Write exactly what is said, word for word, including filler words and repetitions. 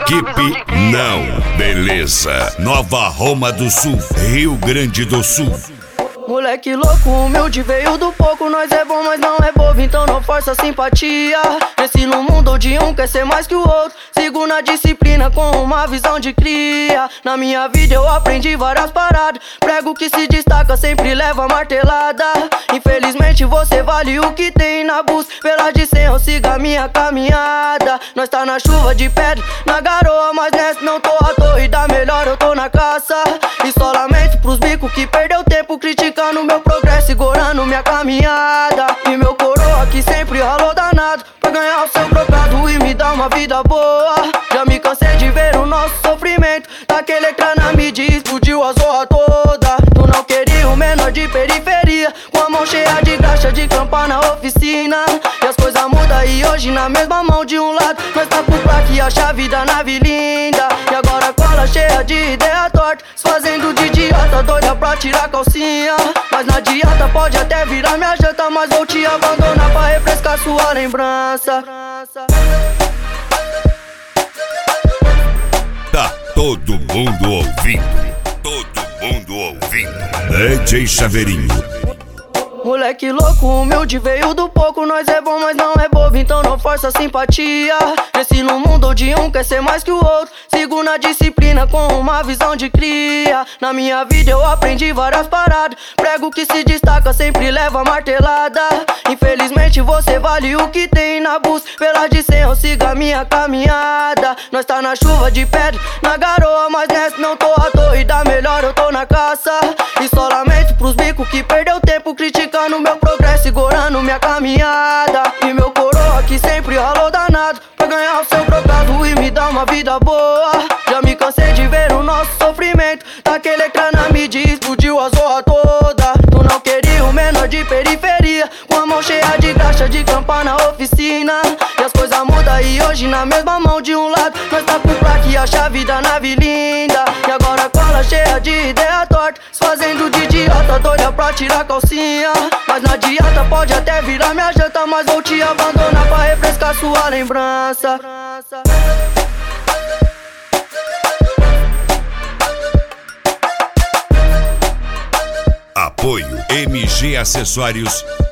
Equipe Não Beleza, Nova Roma do Sul, Rio Grande do Sul. Moleque louco, humilde, veio do pouco. Nós é bom, mas não é bobo, então não força a simpatia. Cresci no mundo onde um quer ser mais que o outro. Sigo na disciplina com uma visão de cria. Na minha vida eu aprendi várias paradas. Prego que se destaca sempre leva martelada. Infelizmente você vale o que tem na busca. Pela de cem eu sigo a minha caminhada. Nós tá na chuva de pedra, na garoa, mas nessa não tô à toa. E da melhor eu tô na caça. E só lamento pros bicos que perdeu tempo criticando no meu progresso, segurando minha caminhada. E meu coroa que sempre ralou danado pra ganhar o seu trocado e me dar uma vida boa. Já me cansei de ver o nosso sofrimento. Daquele ecrã na mídia explodiu a zorra toda. Tu não queria o menor de periferia, com a mão cheia de graxa de campa na oficina. E as coisas mudam e hoje na mesma mão de um lado nós tá por plaque, acha a vida nave linda. E agora cola cheia de ideia torta, se fazendo de idiota, doida pra tirar a calcinha. Mas não adianta, pode até virar minha janta, mas vou te abandonar pra refrescar sua lembrança. Tá todo mundo ouvindo, todo mundo ouvindo. D J Chaveirinho. Moleque louco, humilde, veio do pouco. Nós é bom, mas não é bobo, então não força a simpatia. Cresci no mundo onde um quer ser mais que o outro. Sigo na disciplina com uma visão de cria. Na minha vida eu aprendi várias paradas. Prego que se destaca sempre leva martelada. Infelizmente você vale o que tem na busca. Pela de cem eu sigo a minha caminhada. Nós tá na chuva de pedra, na garoa, mas nessa não tô à toa. E da melhor eu tô na caça. E só lamento pros bicos que perdeu tempo criticando meu progresso, segurando minha caminhada. E meu coroa que sempre ralou danado pra ganhar o seu trocado e me dar uma vida boa. Já me cansei de ver o nosso sofrimento. Daquele ecrã na mídia explodiu a zorra toda. Tu não queria o menor de periferia, com a mão cheia de graxa de campa na oficina. E as coisas mudam e hoje na mesma mão de um lado nós tá com plaque, acha a vida nave linda. E agora cola cheia de ideia torta, se fazendo de idiota, doida pra tirar a calcinha. Mas não adianta, pode até virar minha janta, mas vou te abandonar pra refrescar sua lembrança. Apoio M G Acessórios